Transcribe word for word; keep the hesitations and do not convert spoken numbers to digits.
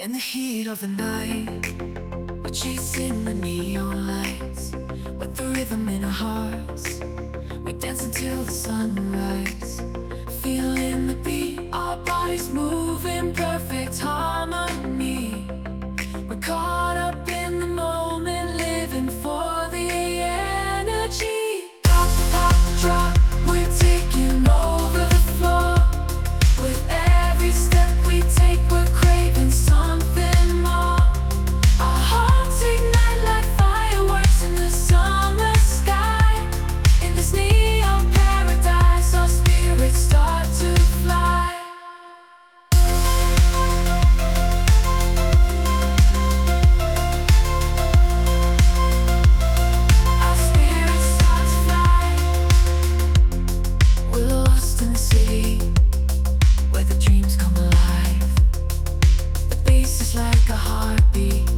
In the heat of the night, we're chasing the neon lights. With the rhythm in our hearts, we dance until the sunrise. Feeling the beat, our bodies move in perfect harmony. We're caught up in the moment, living for the energy. Pop, pop, drop, we're taking over the floor. With every step we take, we're craving something more. Our hearts ignite like fireworks in the summer sky. In this neon paradise, our spirits start to fly. Our spirits start to fly. We're lost in the city where the dreams come alive. The bass is like a heartbeat,